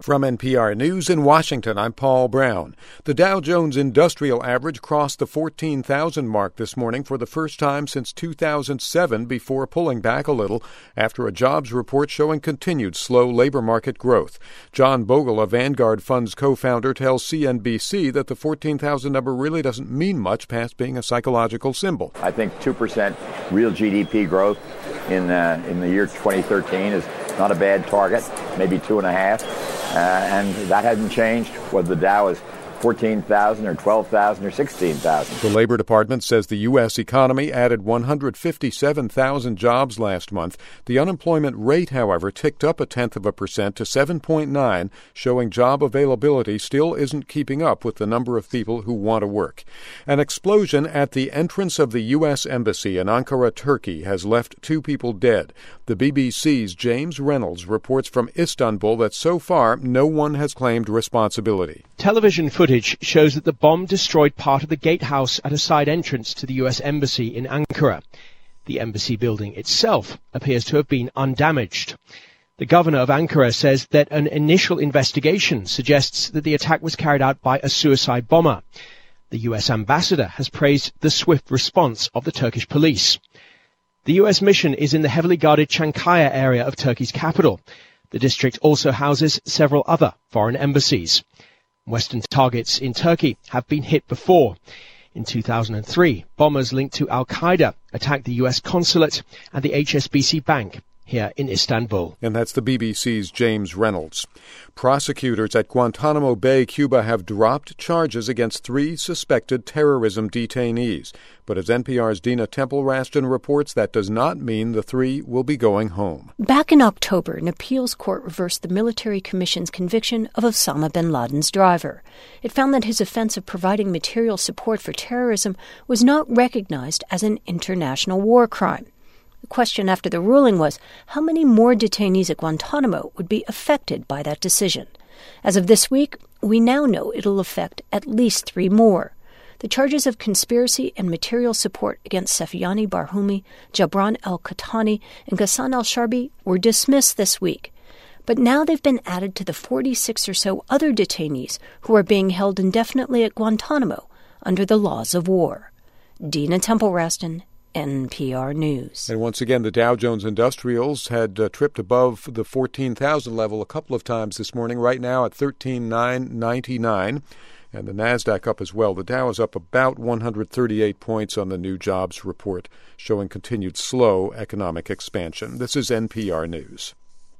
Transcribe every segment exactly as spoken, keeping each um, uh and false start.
From N P R News in Washington, I'm Paul Brown. The Dow Jones Industrial Average crossed the fourteen thousand mark this morning for the first time since two thousand seven, before pulling back a little after a jobs report showing continued slow labor market growth. John Bogle, a Vanguard Fund's co-founder, tells C N B C that the fourteen thousand number really doesn't mean much past being a psychological symbol. I think two percent real G D P growth in uh, in the year twenty thirteen is not a bad target, maybe two and a half. Uh, and that hasn't changed, whether the Dow is fourteen thousand or twelve thousand or sixteen thousand. The Labor Department says the U S economy added one hundred fifty-seven thousand jobs last month. The unemployment rate, however, ticked up a tenth of a percent to seven point nine, showing job availability still isn't keeping up with the number of people who want to work. An explosion at the entrance of the U S Embassy in Ankara, Turkey, has left two people dead. The B B C's James Reynolds reports from Istanbul that so far no one has claimed responsibility. Television footage shows that the bomb destroyed part of the gatehouse at a side entrance to the U S Embassy in Ankara. The embassy building itself appears to have been undamaged. The governor of Ankara says that an initial investigation suggests that the attack was carried out by a suicide bomber. The U S ambassador has praised the swift response of the Turkish police. The U S mission is in the heavily guarded Çankaya area of Turkey's capital. The district also houses several other foreign embassies. Western targets in Turkey have been hit before. In two thousand three, bombers linked to Al-Qaeda attacked the U S consulate and the H S B C Bank here in Istanbul. And that's the B B C's James Reynolds. Prosecutors at Guantanamo Bay, Cuba, have dropped charges against three suspected terrorism detainees. But as N P R's Dina Temple-Raston reports, that does not mean the three will be going home. Back in October, an appeals court reversed the military commission's conviction of Osama bin Laden's driver. It found that his offense of providing material support for terrorism was not recognized as an international war crime. The question after the ruling was how many more detainees at Guantanamo would be affected by that decision. As of this week, we now know it'll affect at least three more. The charges of conspiracy and material support against Sefyani Barhoumi, Jabran al-Qahtani, and Ghassan al-Sharbi were dismissed this week. But now they've been added to the forty-six or so other detainees who are being held indefinitely at Guantanamo under the laws of war. Dina Temple-Raston, N P R News. And once again, the Dow Jones Industrials had uh, tripped above the fourteen thousand level a couple of times this morning, right now at thirteen thousand nine hundred ninety-nine. And the NASDAQ up as well. The Dow is up about one hundred thirty-eight points on the new jobs report, showing continued slow economic expansion. This is N P R News.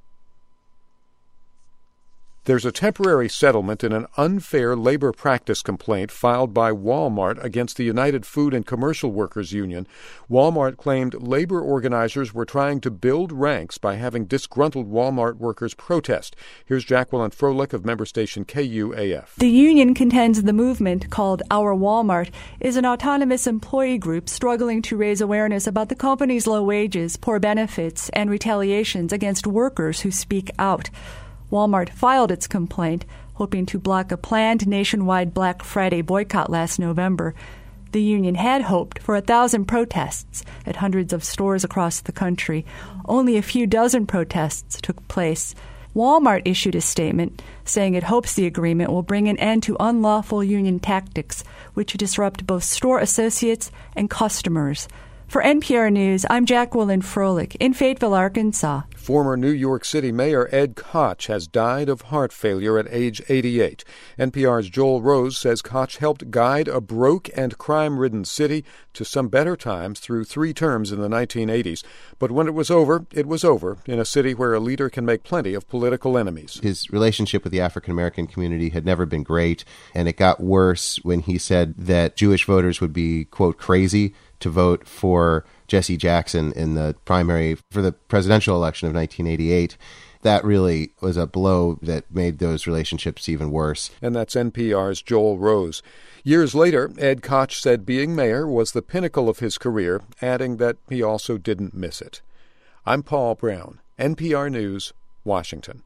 There's a temporary settlement in an unfair labor practice complaint filed by Walmart against the United Food and Commercial Workers Union. Walmart claimed labor organizers were trying to build ranks by having disgruntled Walmart workers protest. Here's Jacqueline Froelich of member station K U A F. The union contends the movement, called Our Walmart, is an autonomous employee group struggling to raise awareness about the company's low wages, poor benefits, and retaliations against workers who speak out. Walmart filed its complaint, hoping to block a planned nationwide Black Friday boycott last November. The union had hoped for a thousand protests at hundreds of stores across the country. Only a few dozen protests took place. Walmart issued a statement saying it hopes the agreement will bring an end to unlawful union tactics, which disrupt both store associates and customers. For N P R News, I'm Jacqueline Froelich in Fayetteville, Arkansas. Former New York City Mayor Ed Koch has died of heart failure at age eighty-eight. N P R's Joel Rose says Koch helped guide a broke and crime-ridden city to some better times through three terms in the nineteen eighties. But when it was over, it was over in a city where a leader can make plenty of political enemies. His relationship with the African-American community had never been great, and it got worse when he said that Jewish voters would be, quote, crazy to vote for Jesse Jackson in the primary for the presidential election of nineteen eighty-eight. That really was a blow that made those relationships even worse. And that's N P R's Joel Rose. Years later, Ed Koch said being mayor was the pinnacle of his career, adding that he also didn't miss it. I'm Paul Brown, N P R News, Washington.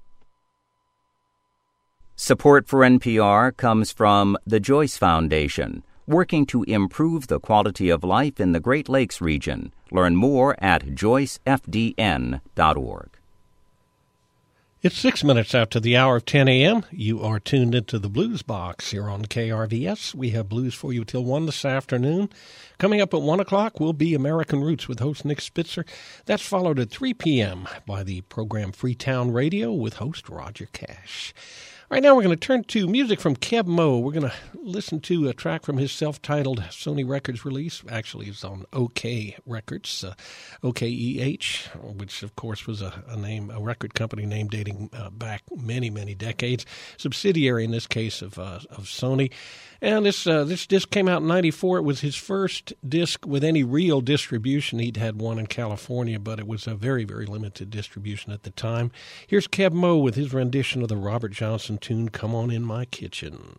Support for N P R comes from the Joyce Foundation, working to improve the quality of life in the Great Lakes region. Learn more at joyce f d n dot org. It's six minutes after the hour of ten a.m. You are tuned into the Blues Box here on K R V S. We have blues for you till one this afternoon. Coming up at one o'clock will be American Roots with host Nick Spitzer. That's followed at three p.m. by the program Freetown Radio with host Roger Cash. Right now we're going to turn to music from Keb Mo. We're going to listen to a track from his self-titled Sony Records release. Actually, it's on OK Records, uh, O K E H, which of course was a, a name, a record company name dating uh, back many, many decades. Subsidiary in this case of uh, of Sony. And this uh, this disc came out in ninety-four. It was his first disc with any real distribution. He'd had one in California, but it was a very, very limited distribution at the time. Here's Keb Mo with his rendition of the Robert Johnson tune, Come On In My Kitchen.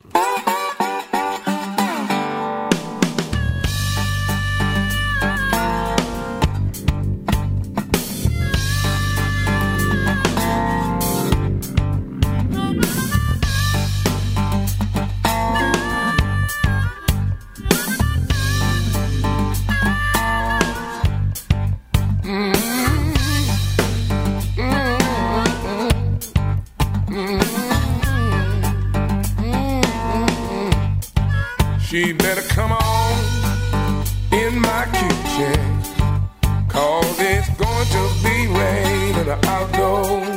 She better come on in my kitchen, 'cause it's going to be raining outdoors.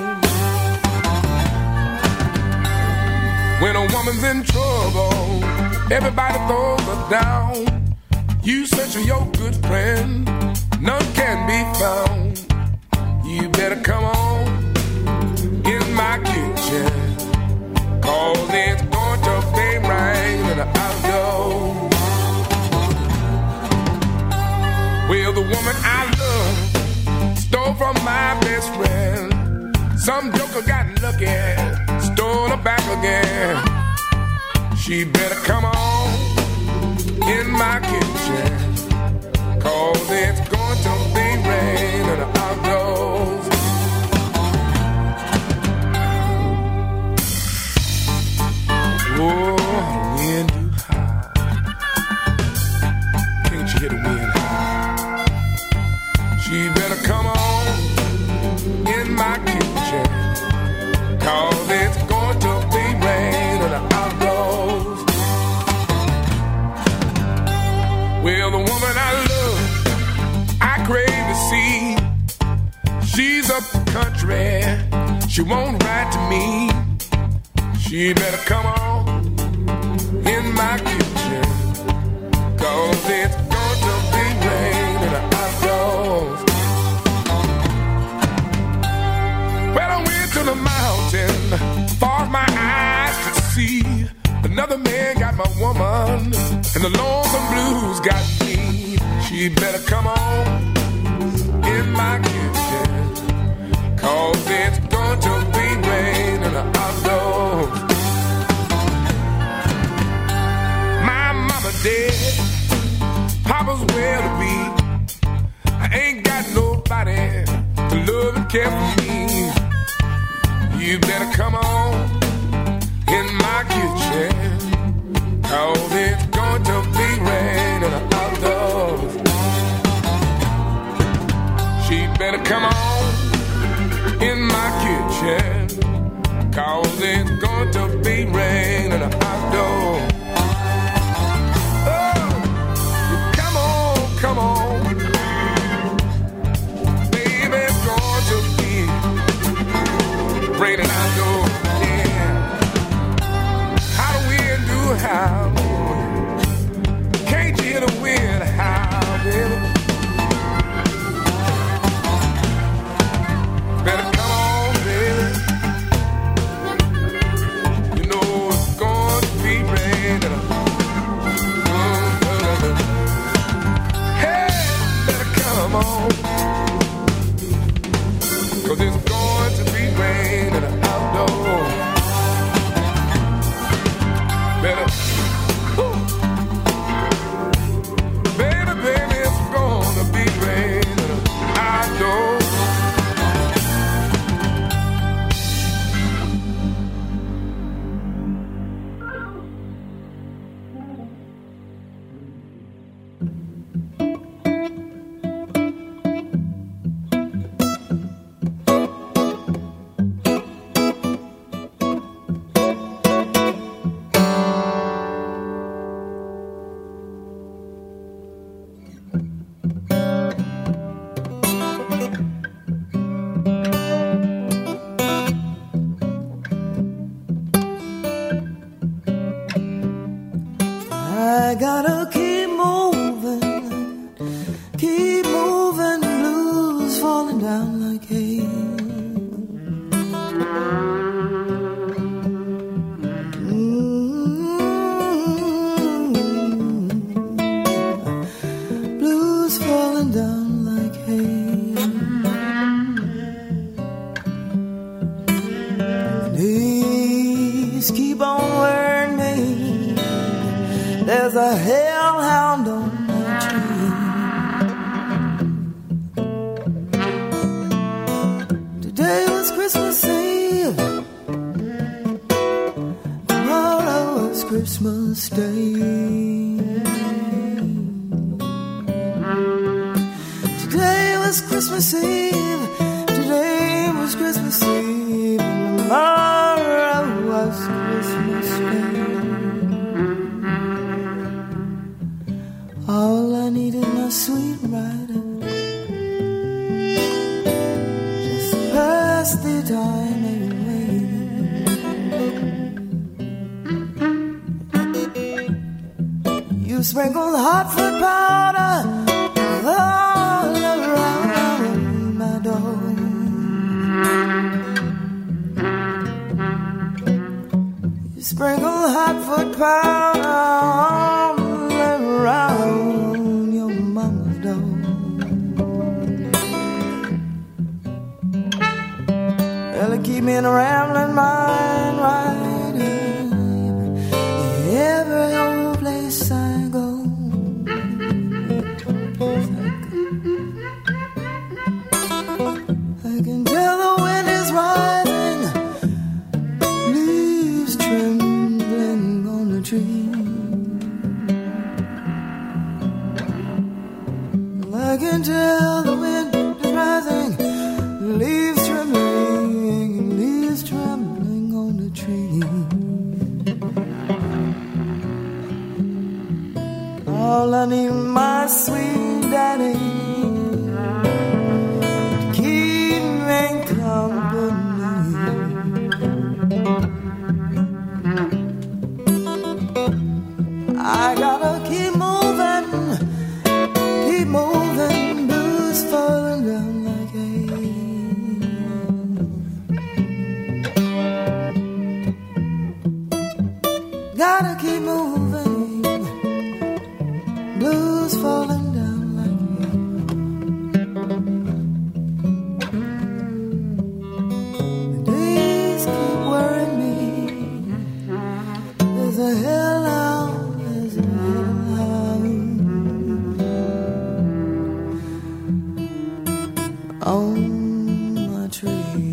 When a woman's in trouble, everybody throws her down. You search for your good friend, none can be found. You better come on in my kitchen, 'cause it's going to be raining outdoors. Well, the woman I love stole from my best friend. Some joker got lucky, stole her back again. She better come on in my kitchen, 'cause it's going to be raining outdoors. Oh, the wind too high. Can't you hear the wind high? She better come on in my kitchen, 'cause it's going to be raining outdoors. Well, the woman I love, I crave to see. She's up the country, she won't write to me. She better come on in my kitchen, 'cause it's going to be raining outdoors. Well, I went to the mountain, far as my eyes could see. Another man got my woman, and the lonesome blues got me. She better come on in my kitchen, 'cause it's going to be raining outdoors. My mama dead, Papa's well to be. I ain't got nobody to love and care for me. You better come on in my kitchen, 'cause it's going to be raining outdoors. She better come on in my kitchen, 'cause it's going to be raining outdoors. Oh, come on, come on, baby, it's going to be raining outdoors. Yeah, how the wind do howl, can't you hear the wind howl, baby? Better come on, baby. You know it's going to be raining. Hey, better come on, 'cause it's going to be raining outdoors. gotta keep moving, keep moving, blues falling down like hay. Mm-hmm. Blues falling down like hay. Please keep on wearing me. There's a hellhound on my tree. Today was Christmas Eve. Tomorrow was Christmas Day. Today was Christmas Eve. Today was Christmas Eve. Tomorrow was Christmas Day. All I need is my sweet rider, just pass the time away. You sprinkle hot foot powder all around my door. You sprinkle hot foot powder all around your mama's door. Well, it keep me in a rambling mind riding every old place I go. I can tell the wind is rising, leaves trembling on the tree. I can tell the wind is rising, leaves trembling, leaves trembling on the tree. All I need is my sweet daddy to keep me company. I gotta keep moving, keep moving, blues falling down like hay. Gotta keep moving, blues falling down like hay. The days keep worrying me. There's a hell out, there's a hell out on my tree.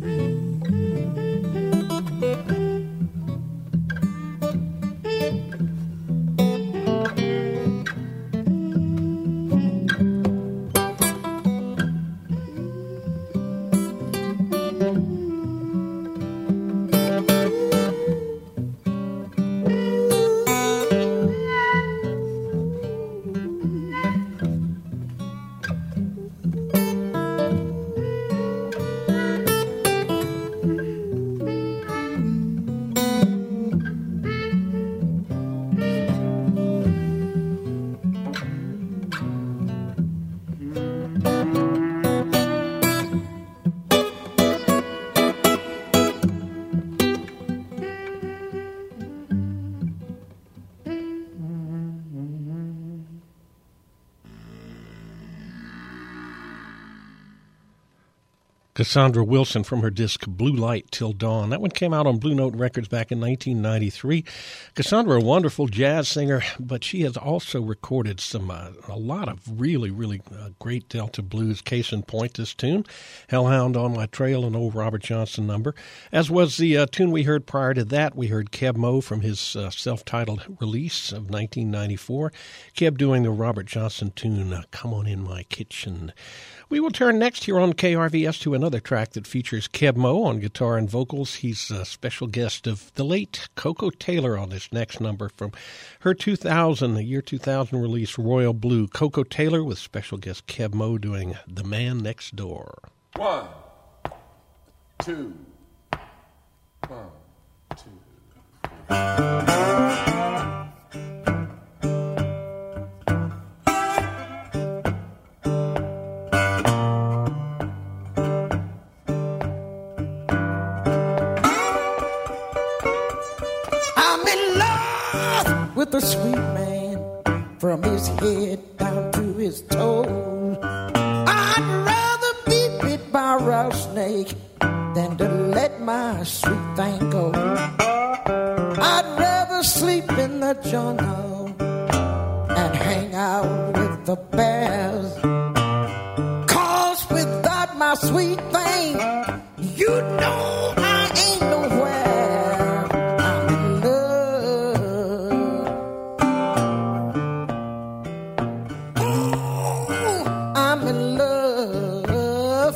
Cassandra Wilson from her disc Blue Light Till Dawn. That one came out on Blue Note Records back in nineteen ninety-three. Cassandra, a wonderful jazz singer, but she has also recorded some uh, a lot of really, really uh, great Delta blues. Case in point, this tune, Hellhound on My Trail, an old Robert Johnson number, as was the uh, tune we heard prior to that. We heard Keb Mo from his uh, self-titled release of nineteen ninety-four. Keb doing the Robert Johnson tune, uh, Come On In My Kitchen. We will turn next here on K R V S to another track that features Keb Mo on guitar and vocals. He's a special guest of the late Coco Taylor on this next number from her two thousand, the year two thousand release, Royal Blue. Coco Taylor with special guest Keb Mo doing The Man Next Door. One, two, one, two, three. with the sweet man from his head down to his toes. I'd rather be bit by a rattlesnake than to let my sweet thing go. I'd rather sleep in the jungle and hang out with the bears. 'Cause without my sweet thing, you know I ain't nowhere. I'm in love. Oh, I'm in love.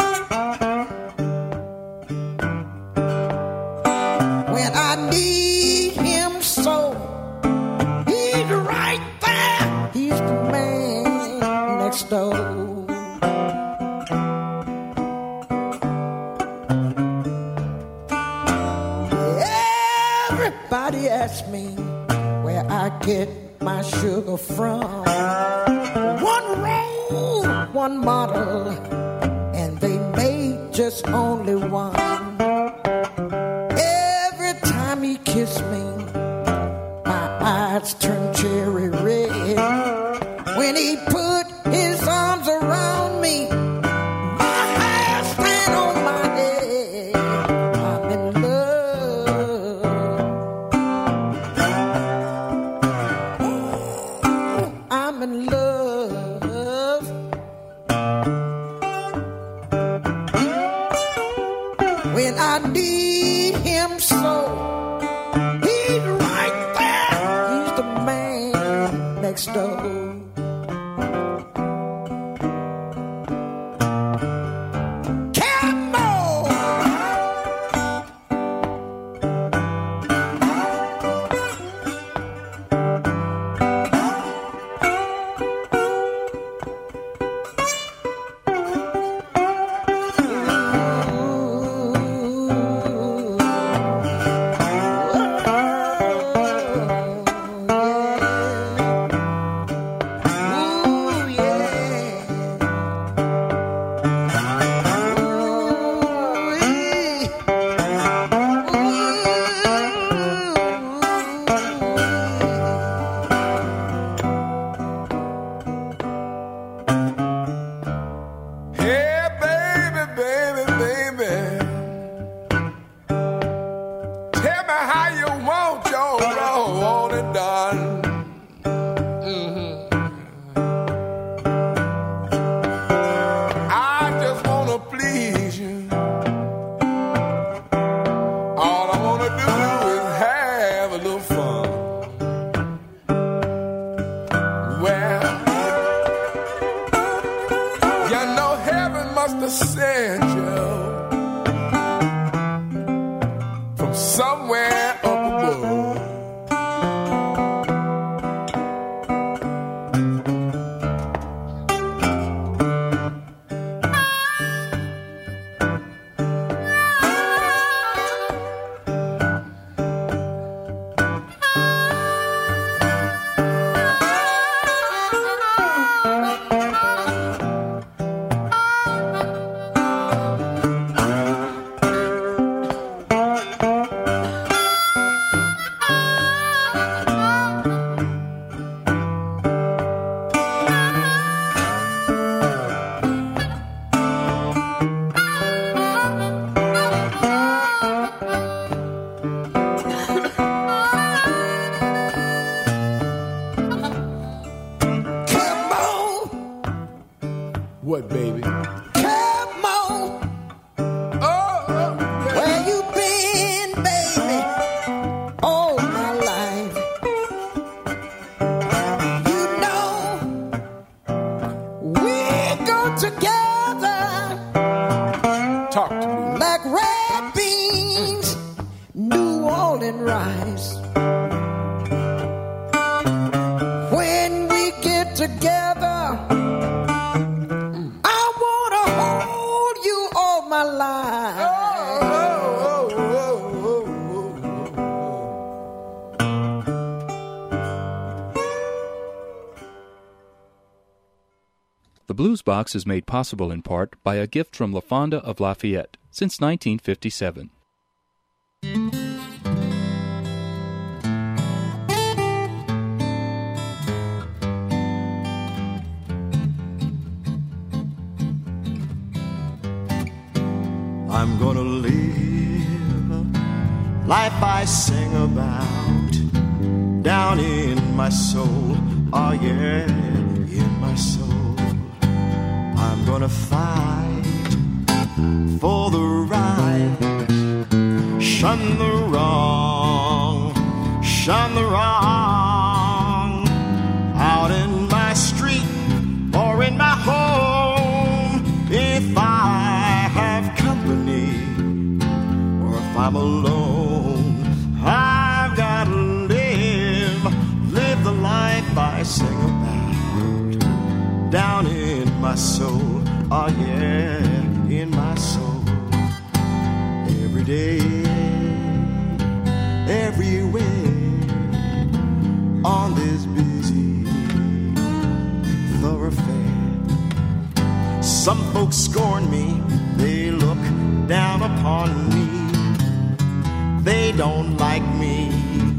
When I need him so, he's right there. He's the man next door. Everybody asks me where I get my sugar from. One roll, one model, and they made just only one. Every time he kissed me, my eyes turn cherry red. When he put his arms around me, my hair stand on my head. I'm in love. Oh, I'm in love. When I need him so, he's right there. He's the man next door. Come on! Hey, baby, baby, baby. Tell me how you want your love, want it done. Mhm. I just wanna please you. All I wanna do is have a little fun. Well, you know heaven must have sent you from somewhere up above. Come on! What, baby? Come on! Oh, oh, yeah. Where you been, baby? All my life. You know, we go together. Talk to me. Like red beans, New Orleans rice. When we get together, I wanna hold you all my life. Oh, oh, oh, oh, The Blues Box is made possible in part by a gift from La Fonda of Lafayette since nineteen fifty-seven. I'm gonna live life I sing about down in my soul. Oh yeah, in my soul. I'm gonna fight for the right, shun the wrong, shun the wrong, out in my street or in my home. If I have company or if I'm alone, I've got to live, live the life I sing about down in my soul. Oh yeah, in my soul. Every day, everywhere, on this busy thoroughfare. Some folks scorn me, they look down upon me, they don't like me,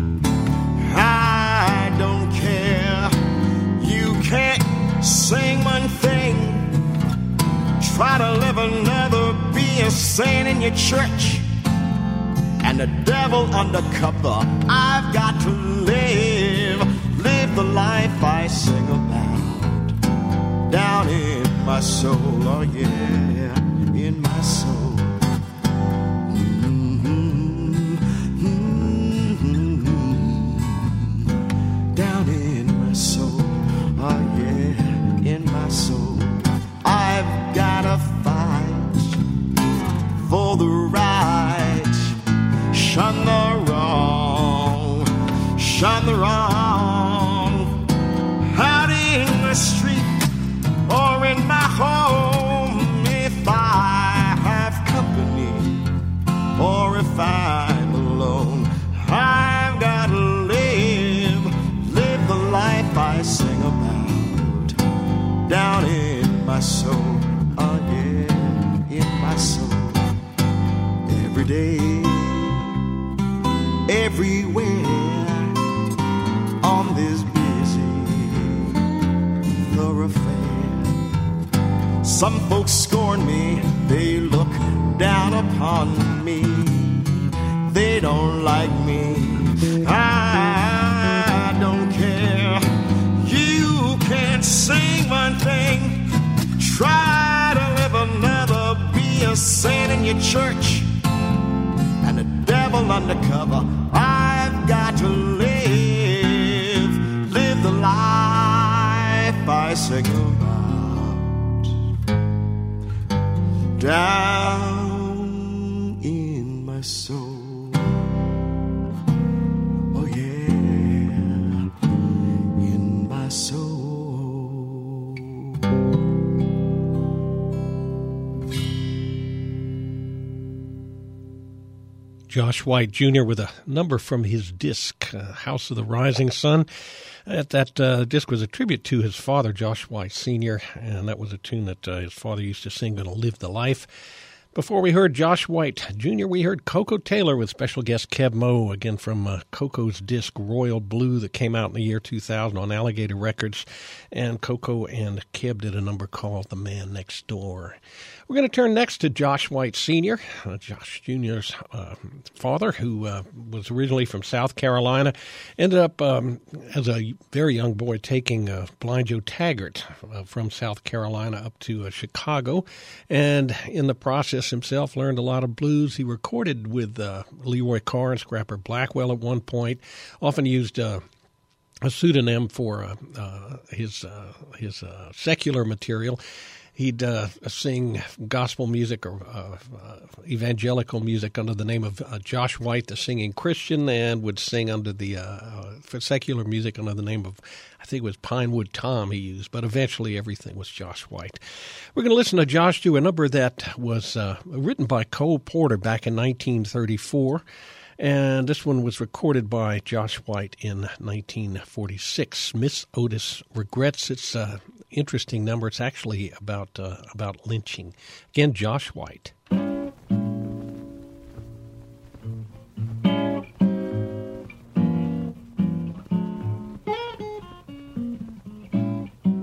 I don't care. You can't sing one thing, try to live another, be a saint in your church, and the devil undercover. I've got to live, live the life I sing about down in my soul. Oh yeah, in my soul. Mm-hmm. Mm-hmm. Down in my soul. Oh yeah, in my soul. I've gotta fight for the right, shun the wrong, shun the wrong, out in the street or in my home. If I have company or if I'm alone, I've gotta live, live the life I sing about down in my soul. Oh yeah, in my soul. Every day, everywhere, on this busy thoroughfare. Some folks scorn me, they look down upon me, they don't like me, I don't care. You can't sing one thing, try to live another, be a saint in your church, and the devil undercover. I've got to live, live the life I sing about down in my soul. Oh yeah, in my soul. Josh White Junior with a number from his disc, uh, House of the Rising Sun. That, that uh, disc was a tribute to his father, Josh White Senior, and that was a tune that uh, his father used to sing, Gonna Live the Life. Before we heard Josh White Junior, we heard Coco Taylor with special guest Keb Mo, again from uh, Coco's disc Royal Blue that came out in the year two thousand on Alligator Records. And Coco and Keb did a number called The Man Next Door. We're going to turn next to Josh White Senior, uh, Josh Junior's uh, father, who uh, was originally from South Carolina, ended up um, as a very young boy taking uh, Blind Joe Taggart uh, from South Carolina up to uh, Chicago, and in the process himself learned a lot of blues. He recorded with uh, Leroy Carr and Scrapper Blackwell at one point, often used uh, a pseudonym for uh, uh, his, uh, his uh, secular material. He'd uh, sing gospel music or uh, uh, evangelical music under the name of uh, Josh White, the singing Christian, and would sing under the uh, uh, for secular music under the name of, I think it was Pinewood Tom he used, but eventually everything was Josh White. We're going to listen to Josh do a number that was uh, written by Cole Porter back in nineteen thirty-four. And this one was recorded by Josh White in nineteen forty-six. Miss Otis Regrets. It's an interesting number. It's actually about uh, about lynching. Again, Josh White.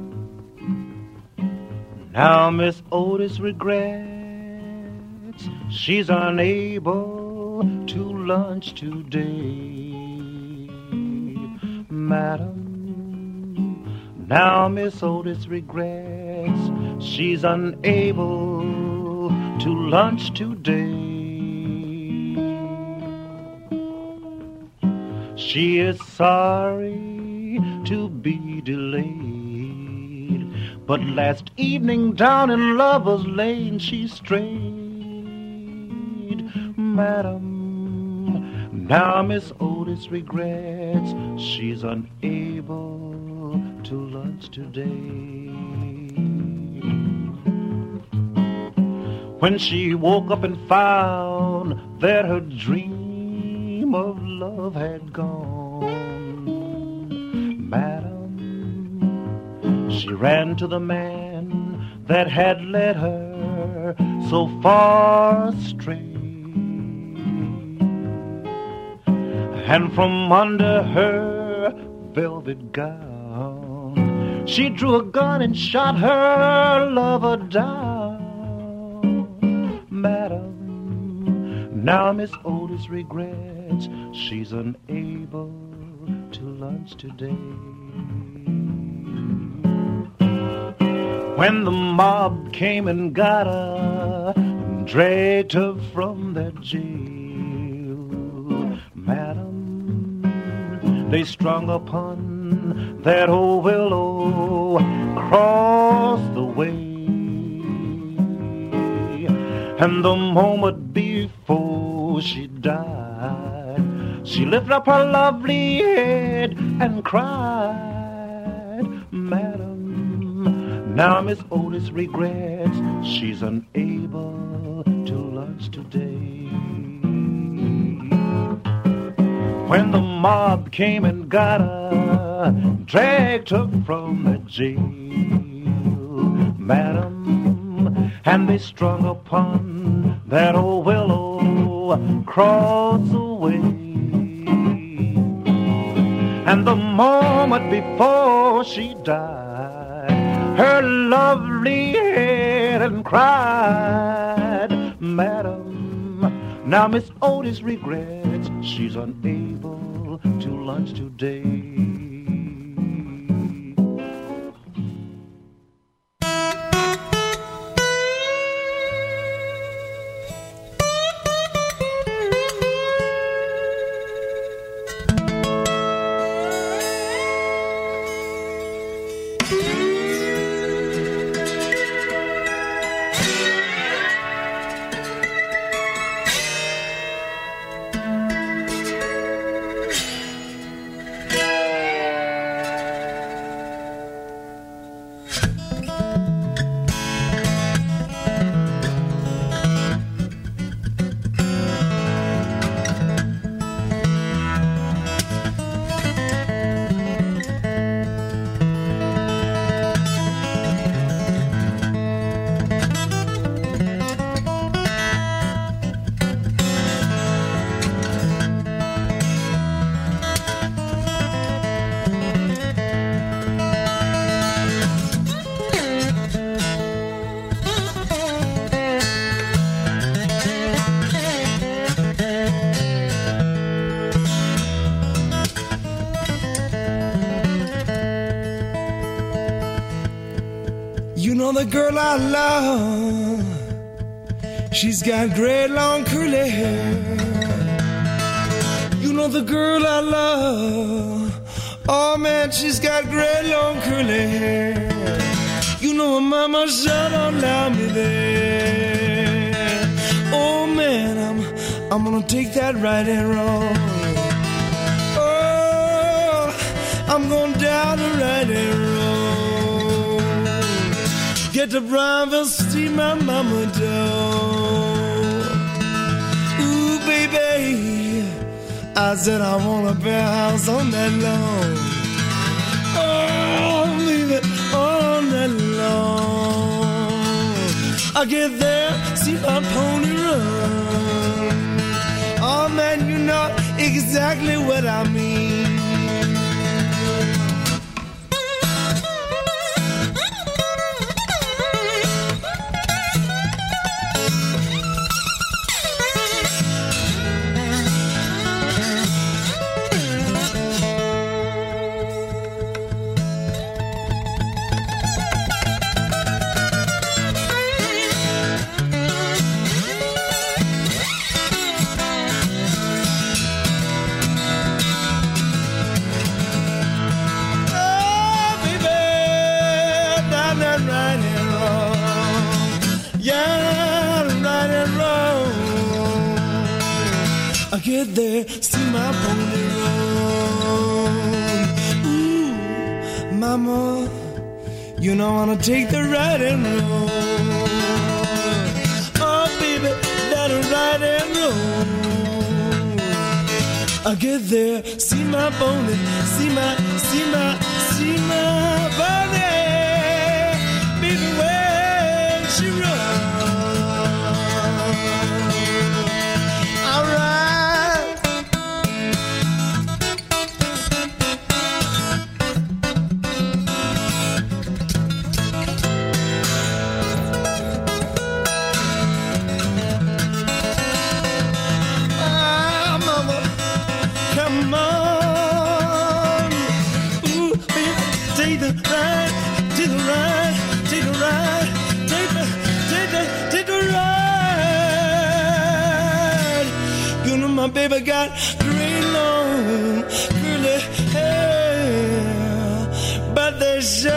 Now Miss Otis regrets she's unable to lunch today. Madam, now Miss Otis regrets she's unable to lunch today. She is sorry to be delayed, but last evening down in Lover's Lane she strayed. Madam, now Miss Otis regrets she's unable to lunch today. When she woke up and found that her dream of love had gone, Madam, she ran to the man that had led her so far astray. And from under her velvet gown, she drew a gun and shot her lover down. Madam, now Miss Otis regrets she's unable to lunch today. When the mob came and got her, and dragged her from that jail, Madam, they strung upon that old willow across the way. And the moment before she died, she lifted up her lovely head and cried. Madam, now Miss Otis regrets she's unable to lunch today. When the mob came and got her, dragged her from the jail, Madam, and they strung upon that old willow across the way. And the moment before she died, her lovely head and cried. Madam, now Miss Otis regrets she's unable to lunch today. The girl I love, she's got great long curly hair. You know the girl I love, oh man, she's got great long curly hair. You know her mama sure don't allow me there. Oh man, I'm I'm gonna take that right and wrong. Oh, I'm gonna down the right and wrong. Get to Brownville, see my mama down. Ooh, baby, I said I want a bear house on that lawn. Oh, leave it on that lawn. I get there, see my pony run. Oh, man, you know exactly what I mean. I get there, see my pony run. Ooh, mama, you know I wanna take the riding road. Oh, baby, that'll ride and roll. I get there, see my pony, see my, see my, see my pony. Baby, when she runs. My baby got green long curly hair, but they sure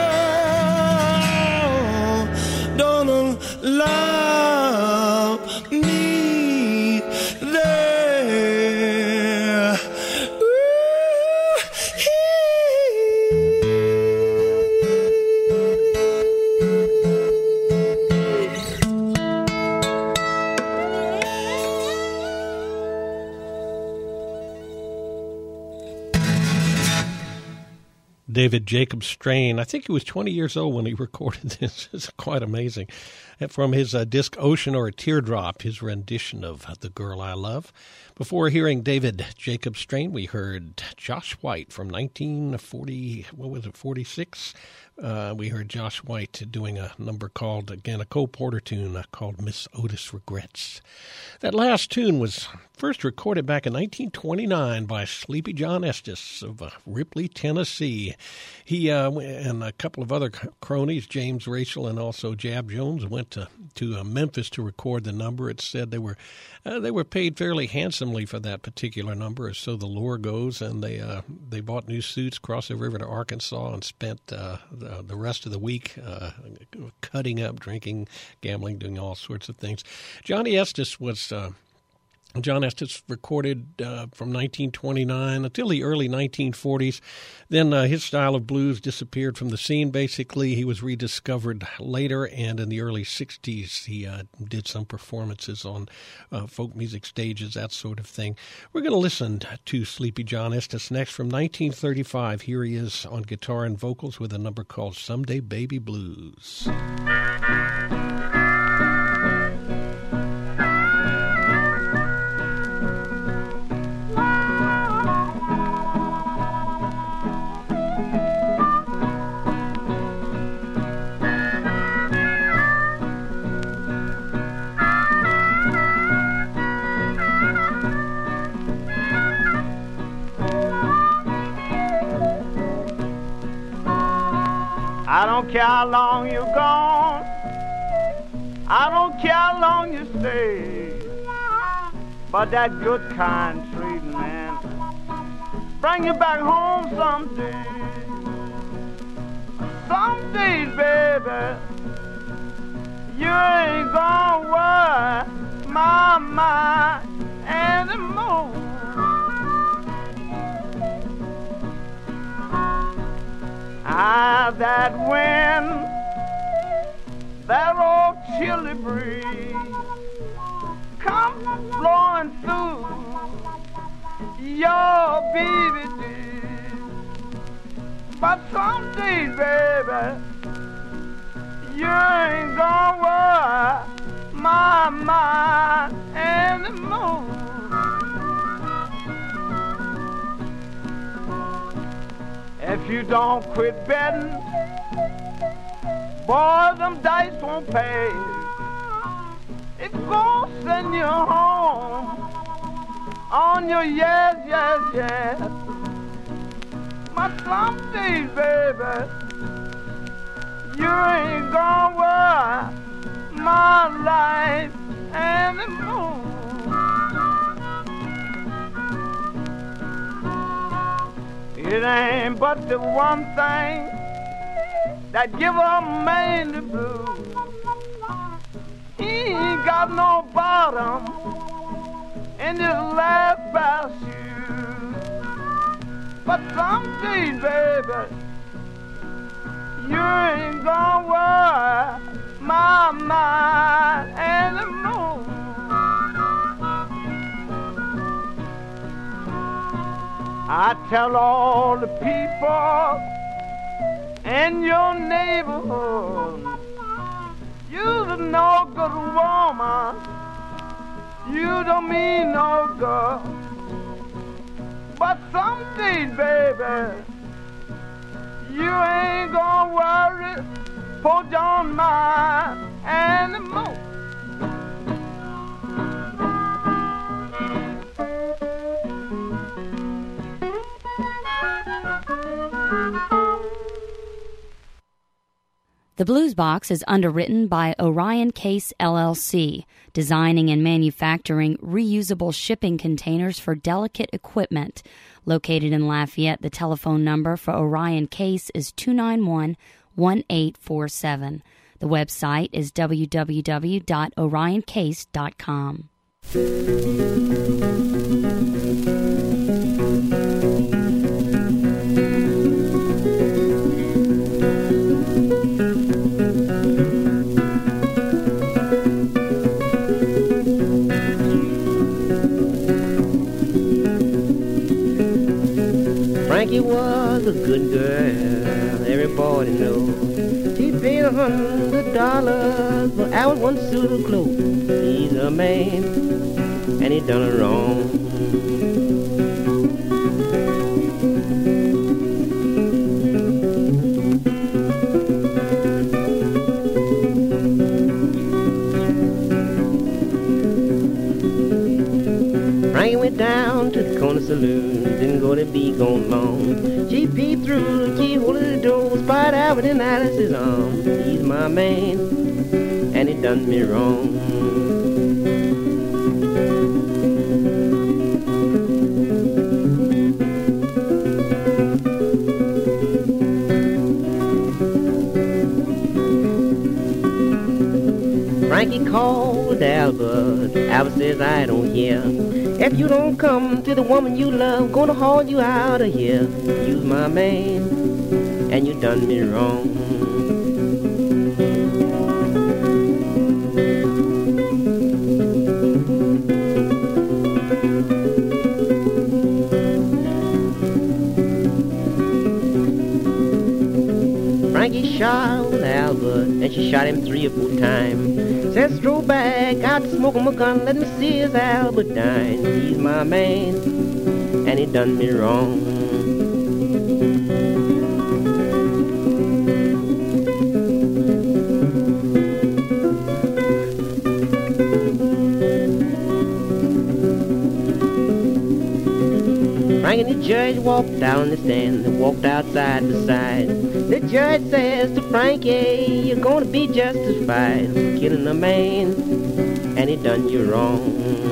don't allow me there. Ooh, David Jacob Strain. I think he was twenty years old when he recorded this. It's quite amazing. And from his uh, disc Ocean or a Teardrop, his rendition of The Girl I Love. Before hearing David Jacob Strain, we heard Josh White from nineteen forty, what was it, forty-six? Uh, we heard Josh White doing a number called, again, a Cole Porter tune uh, called Miss Otis Regrets. That last tune was first recorded back in nineteen twenty-nine by Sleepy John Estes of uh, Ripley, Tennessee. He uh, and a couple of other cronies, James Rachel and also Jab Jones, went to, to uh, Memphis to record the number. It said they were uh, they were paid fairly handsomely for that particular number, so the lore goes, and they uh, they bought new suits, crossed the river to Arkansas, and spent uh, the, the rest of the week uh, cutting up, drinking, gambling, doing all sorts of things. Johnny Estes was... Uh, John Estes recorded uh, from nineteen twenty-nine until the early nineteen forties. Then uh, his style of blues disappeared from the scene, basically. He was rediscovered later, and in the early sixties, he uh, did some performances on uh, folk music stages, that sort of thing. We're going to listen to Sleepy John Estes next from nineteen thirty-five. Here he is on guitar and vocals with a number called Someday Baby Blues. I don't care how long you're gone, I don't care how long you stay, but that good kind treating, man, bring you back home someday. Some days, baby, you ain't gonna worry my mind anymore. Ah, that wind, that old chilly breeze, come blowing through your baby days. But some days, baby, you ain't gonna worry my mind anymore. If you don't quit betting, boy, them dice won't pay. It's gonna send you home on your yes, yes, yes. But some days, baby, you ain't gonna worry my life anymore. It ain't but the one thing that give a man the blues. He ain't got no bottom and just laugh past you. But someday, baby, you ain't gonna worry my mind anymore. I tell all the people in your neighborhood, you're no good woman, you don't mean no good. But someday, baby, you ain't gonna worry for your mind anymore. The Blues Box is underwritten by Orion Case L L C, designing and manufacturing reusable shipping containers for delicate equipment. Located in Lafayette, the telephone number for Orion Case is two nine one, one eight four seven. The website is w w w dot orion case dot com. Frankie was a good girl, everybody knows. She paid a hundred dollars for our one suit of clothes. He's a man, and he done her wrong. Frankie went down to the corner saloon, didn't go to be gone long. She peeped through the keyhole of the door, spied Albert in Alice's arms. He's my man, and he done me wrong. Frankie called Albert, Albert says I don't hear. If you don't come to the woman you love, gonna haul you out of here. You's my man, and you done me wrong. Frankie shot Albert, and she shot him three or four times. Said, stroll back out to smoke him a gun, let me see his Albert dine. He's my man, and he done me wrong. Frank and the judge walked down the stand, they walked outside beside. The judge says to Frankie, you're gonna be justified for killing a man, and he done you wrong.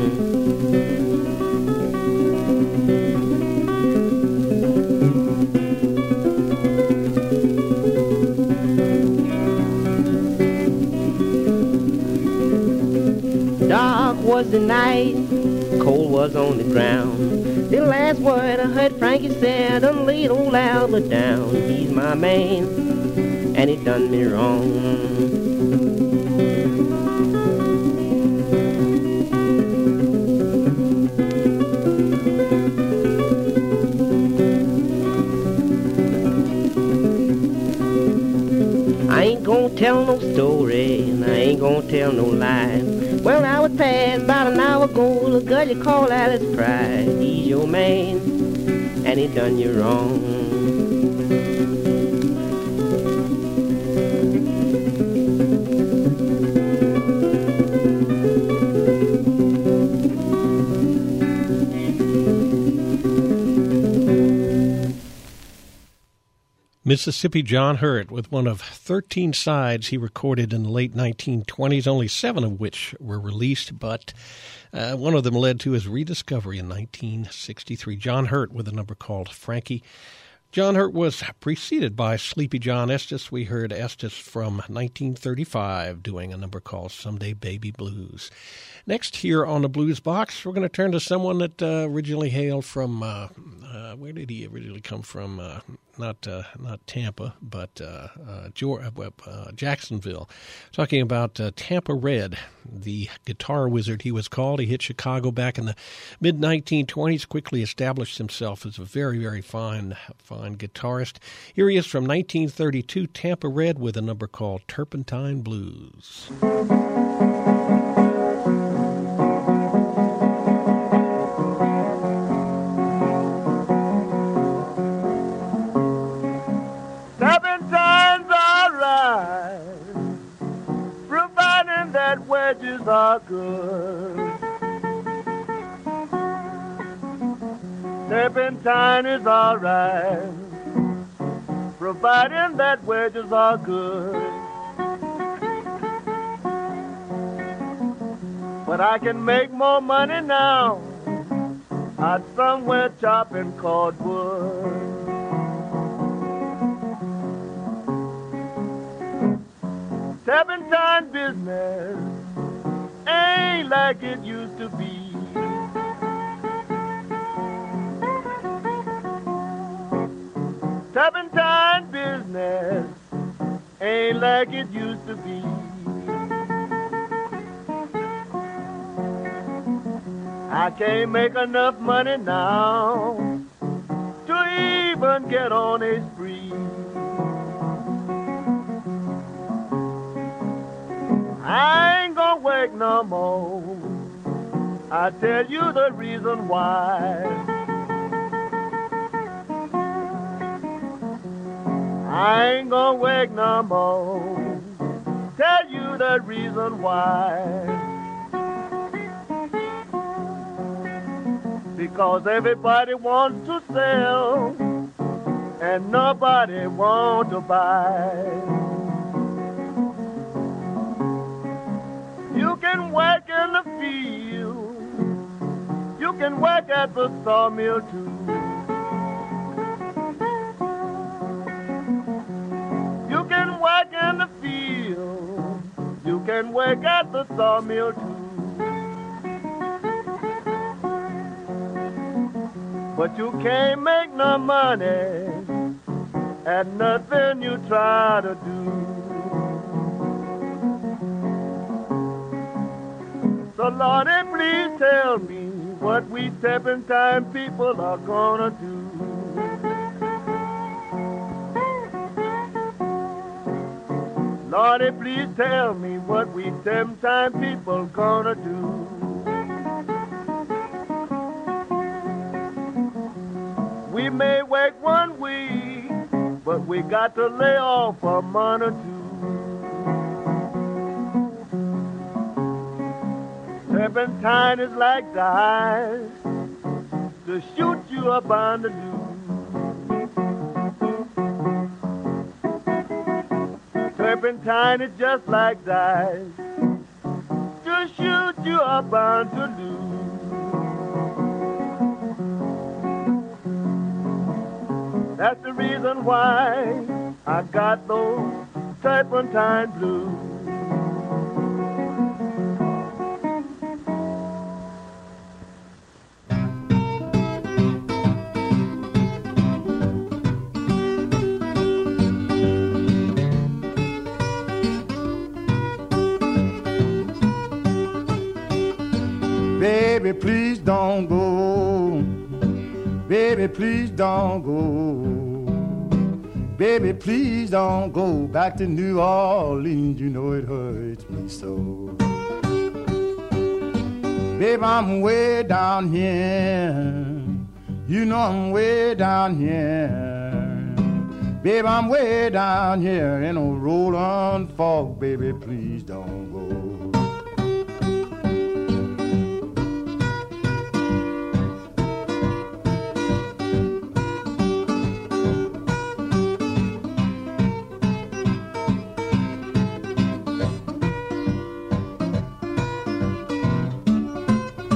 Dark was the night, cold was on the ground. The last word I heard Frankie said, done laid old Albert down. He's my man, and he done me wrong. I ain't gonna tell no story, and I ain't gonna tell no lie. Well, I was past about an hour ago, the girl you call Alice Pride. He's your man, and he done you wrong. Mississippi John Hurt with one of thirteen sides he recorded in the late nineteen twenties, only seven of which were released, but uh, one of them led to his rediscovery in nineteen sixty-three. John Hurt with a number called Frankie. John Hurt was preceded by Sleepy John Estes. We heard Estes from nineteen thirty-five doing a number called Someday Baby Blues. Next here on the Blues Box, we're going to turn to someone that uh, originally hailed from, uh, uh, where did he originally come from? Uh, not uh, not Tampa, but uh, uh, Georgia, uh, Jacksonville. Talking about uh, Tampa Red, the guitar wizard he was called. He hit Chicago back in the mid nineteen twenties, quickly established himself as a very, very fine, fine guitarist. Here he is from nineteen thirty-two, Tampa Red, with a number called Turpentine Blues. Turpentine's alright, providing that wedges are good. Turpentine is alright, providing that wedges are good. But I can make more money now out somewhere chopping cordwood. Turpentine business ain't like it used to be. Turpentine business ain't like it used to be. I can't make enough money now to even get on a spree. I ain't gonna work no more. I tell you the reason why. I ain't gonna work no more. Tell you the reason why. Because everybody wants to sell and nobody wants to buy. You can work in the field, you can work at the sawmill too. You can work in the field, you can work at the sawmill too. But you can't make no money at nothing you try to do. So Lordy, please tell me what we Turpentine people are gonna do. Lordy, please tell me what we Turpentine people gonna do. We may work one week, but we got to lay off a month or two. Turpentine is like the ice to shoot you up on the loose. Turpentine is just like the ice to shoot you up on the loose. That's the reason why I got those Turpentine blues. Baby, please don't go. Baby, please don't go. Baby, please don't go back to New Orleans. You know it hurts me so. Baby, I'm way down here. You know I'm way down here. Baby, I'm way down here in a rolling fog. Baby, please don't go.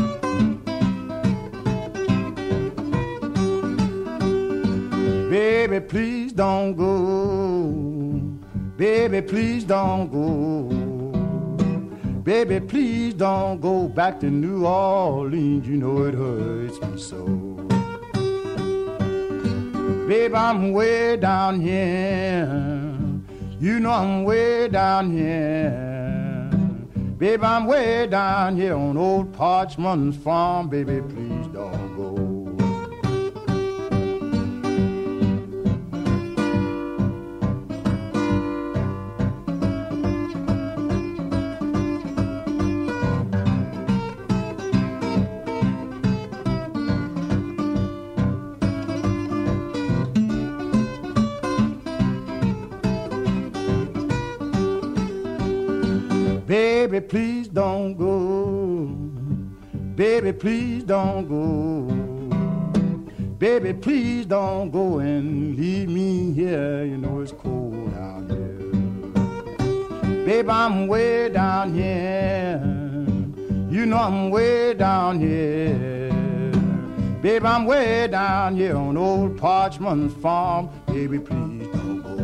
Baby, Baby, please don't go. Baby, please don't go. Baby, please don't go back to New Orleans. You know it hurts me so. Baby, I'm way down here. You know I'm way down here. Baby, I'm way down here on old Parchman's farm. Baby, please don't go. Baby, please don't go. Baby, please don't go. Baby, please don't go and leave me here. You know it's cold out here. Baby, I'm way down here. You know I'm way down here. Baby, I'm way down here on old Parchman's farm. Baby, please don't go.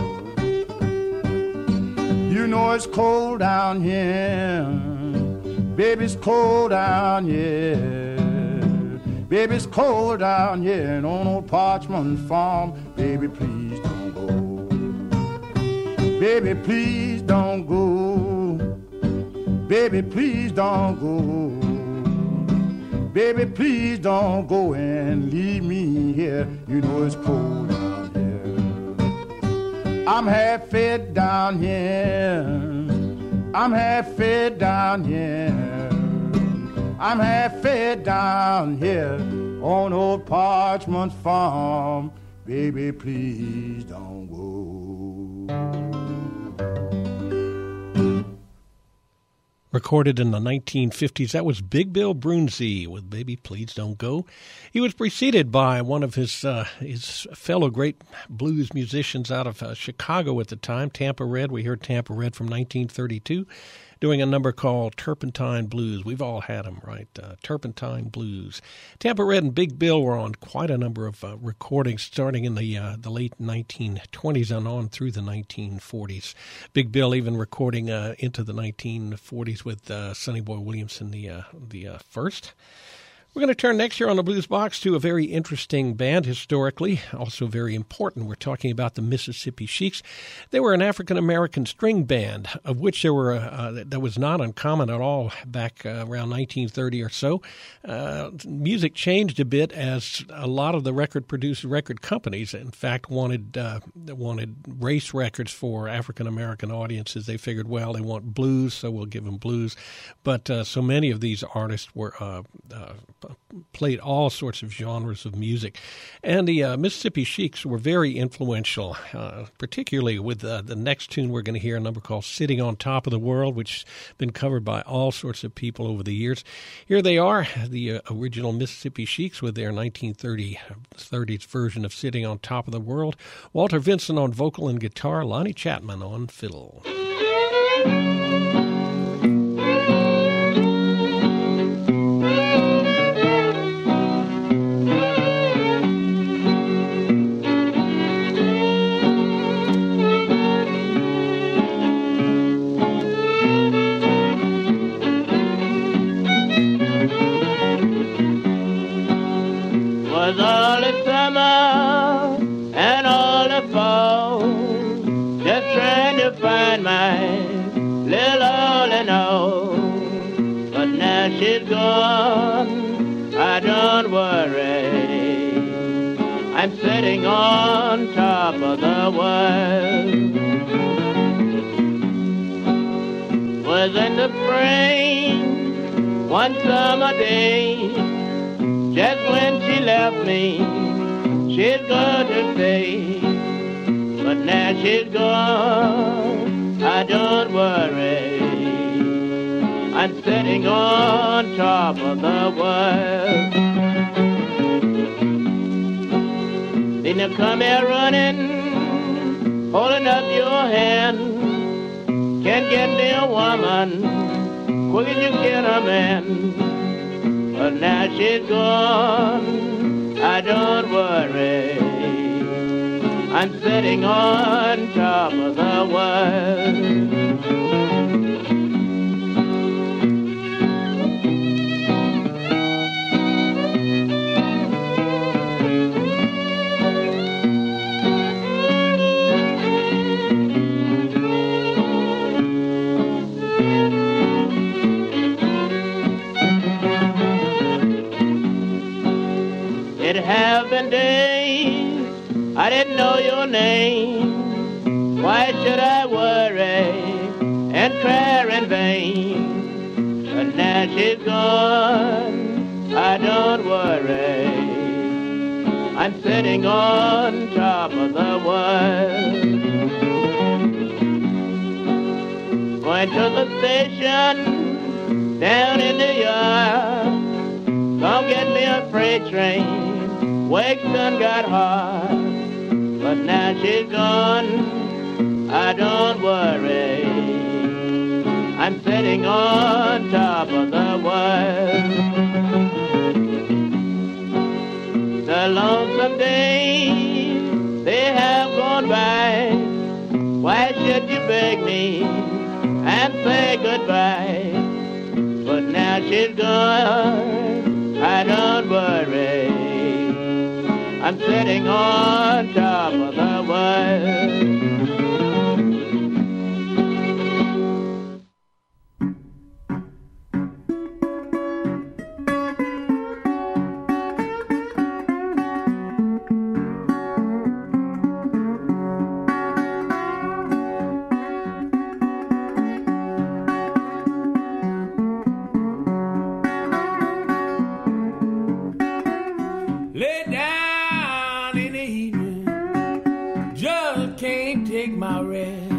You know it's cold down here. Baby, it's cold down here. Baby, it's cold down here and on old Parchman's farm. Baby, please don't go. Baby, please don't go. Baby, please don't go. Baby, please don't go and leave me here. You know it's cold down here. I'm half fed down here. I'm half fed down here. I'm half fed down here on old Parchman's farm. Baby, please don't go. Recorded in the nineteen fifties, that was Big Bill Broonzy with Baby Please Don't Go. He was preceded by one of his uh, his fellow great blues musicians out of uh, Chicago at the time, Tampa Red. We heard Tampa Red from nineteen thirty-two, doing a number called Turpentine Blues. We've all had them, right? Uh, Turpentine Blues. Tampa Red and Big Bill were on quite a number of uh, recordings starting in the uh, the late nineteen twenties and on through the nineteen forties. Big Bill even recording uh, into the nineteen forties with uh, Sonny Boy Williamson, the, uh, the uh, first. We're going to turn next year on the Blues Box to a very interesting band historically, also very important. We're talking about the Mississippi Sheiks. They were an African-American string band, of which there were uh, that was not uncommon at all back uh, around nineteen thirty or so. Uh, music changed a bit as a lot of the record-produced record companies, in fact, wanted uh, wanted race records for African-American audiences. They figured, well, they want blues, so we'll give them blues. But uh, so many of these artists were uh, uh, played all sorts of genres of music. And the uh, Mississippi Sheiks were very influential, uh, particularly with uh, the next tune we're going to hear, a number called Sitting on Top of the World, which has been covered by all sorts of people over the years. Here they are, the uh, original Mississippi Sheiks with their nineteen thirties version of Sitting on Top of the World. Walter Vinson on vocal and guitar, Lonnie Chapman on fiddle. All the summer and all the fall, just trying to find my little all in all. But now she's gone, I don't worry. I'm sitting on top of the world. Was in the spring, one summer day, just when she left me, she's going to stay. But now she's gone, I don't worry. I'm sitting on top of the world. Then you come here running, holding up your hand. Can't get near a woman, quick as you get a man. But now she's gone, I don't worry. I'm sitting on top of the world. It have been days I didn't know your name. Why should I worry and cry in vain? But now she's gone, I don't worry. I'm sitting on top of the world. Going to the station down in New York. Come get me a freight train. Wake done got hard, but now she's gone, I don't worry. I'm sitting on top of the world. The lonesome days, they have gone by. Why should you beg me and say goodbye? But now she's gone, I don't worry. I'm sitting on top of the world. Lay down in the evening, just can't take my rest.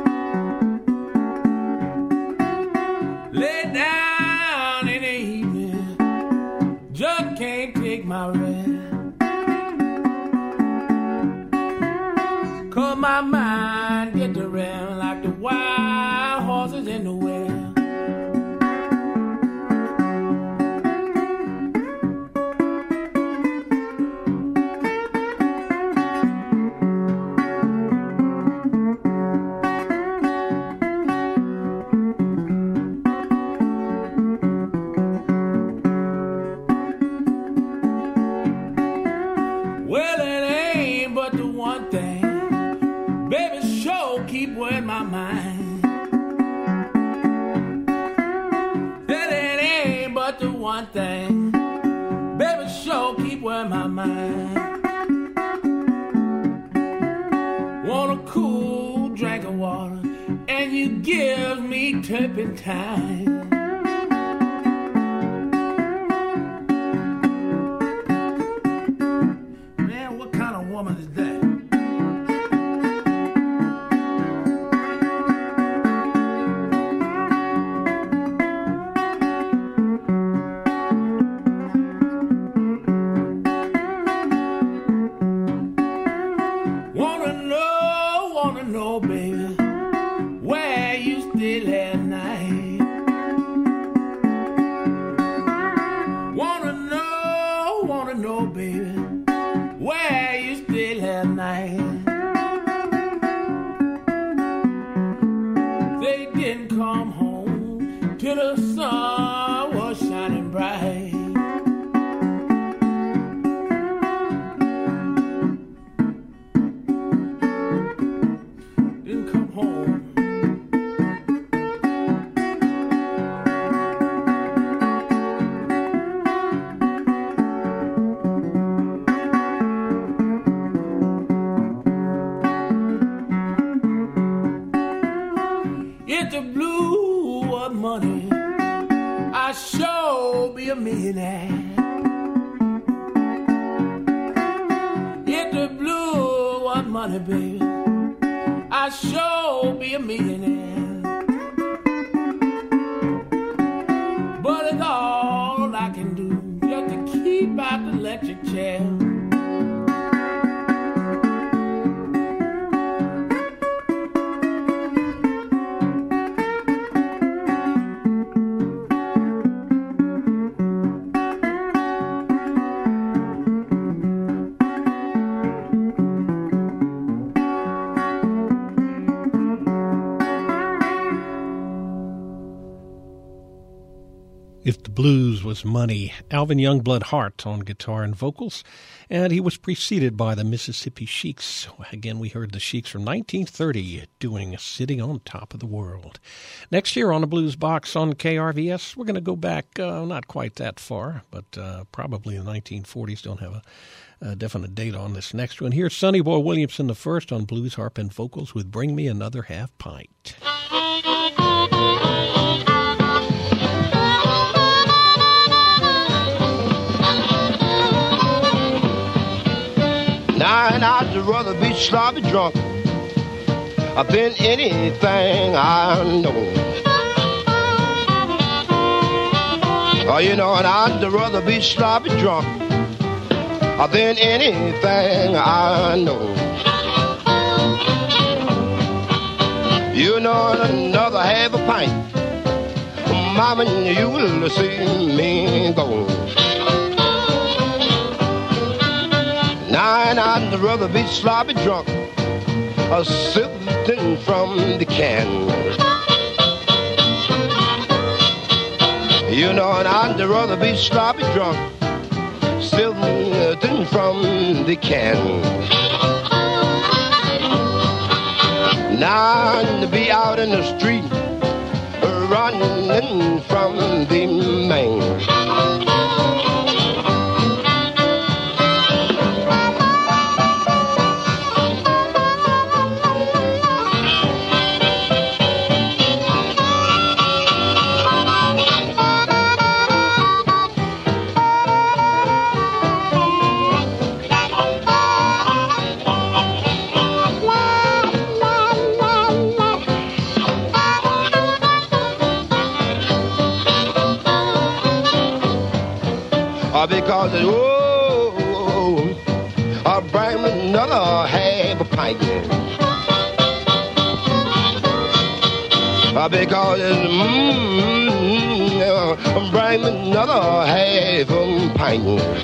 Lay down in the evening, just can't take my rest. 'Cause my mind gets around like the wild horses in the west. Well, it ain't but the one thing, baby, sure keep wearing my mind. That it ain't but the one thing, baby, sure keep wearing my mind. Want a cool drink of water, and you give me turpentine. Man, what kind of woman is that? Wanna know, wanna know, baby, where you stay last night. Wanna know, wanna know, baby, where you stay last night. They didn't come home till the sun was shining bright. Didn't come home. If the blue was money, I sure be a millionaire. If the blue was money, baby, I sure be a millionaire. But it's all I can do just to keep out the electric chair. Blues was money. Alvin Youngblood Hart on guitar and vocals, and he was preceded by the Mississippi Sheiks. Again, we heard the Sheiks from nineteen thirty doing Sitting on Top of the World. Next year on the Blues Box on K R V S, we're going to go back, uh, not quite that far, but uh, probably the nineteen forties. Don't have a, a definite date on this next one. Here's Sonny Boy Williamson the first on blues harp and vocals with Bring Me Another Half Pint. Now and I'd rather be sloppy drunk than anything I know. Oh, you know, and I'd rather be sloppy drunk than anything I know. You know, another half a pint, mama, you will see me go. Now and I'd rather be sloppy drunk or sipping from the can. You know, and I'd rather be sloppy drunk, sipping from the can. Now to be out in the street, running from the man. Because, oh, I'll bring me another half a pint. Because, mm, I'll bring me another half a pint.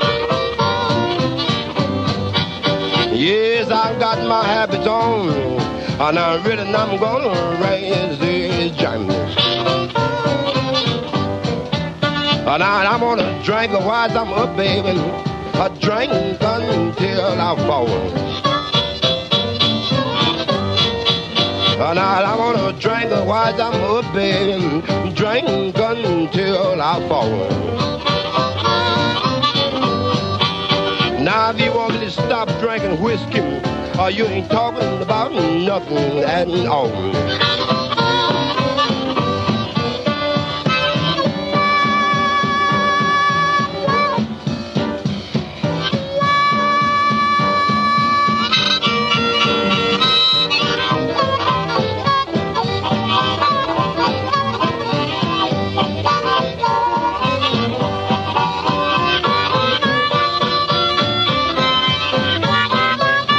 Yes, I've got my habits on, and I really I'm gonna raise this jam. And I, I'm gonna drink while I'm up, baby. I drink until I fall. And I, I'm gonna drink while I'm up, baby. Drink until I fall. Now, if you want me to stop drinking whiskey, or you ain't talking about nothing at all.